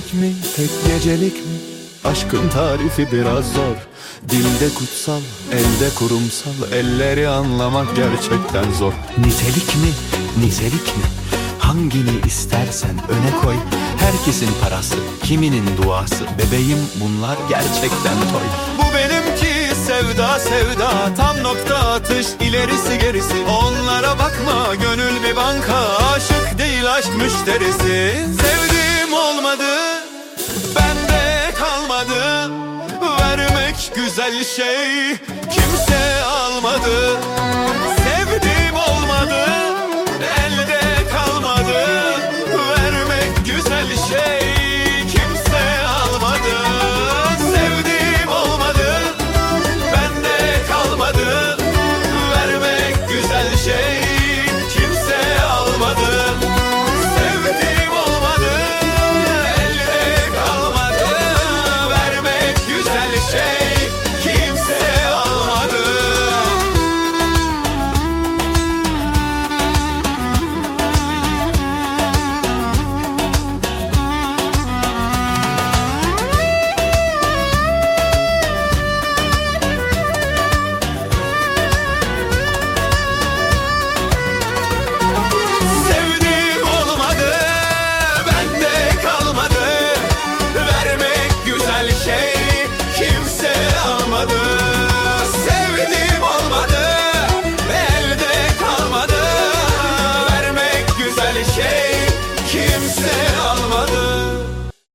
tek mi, tek gecelik mi? Aşkın tarifi biraz zor. Dilde kutsal, elde kurumsal. Elleri anlamak gerçekten zor. Nitelik mi, nicelik mi? Hangini istersen öne koy. Herkesin parası, kiminin duası. Bebeğim bunlar gerçekten toy. Bu benimki sevda sevda, tam nokta atış, ilerisi gerisi. Onlara bakma, gönül bir banka, aşık değil aşk müşterisi. Sevdiğim olmadı, bende kalmadı. Vermek güzel şey, kimse almadı. Sevdiğim olmadı, elde kalmadı. Vermek güzel şey,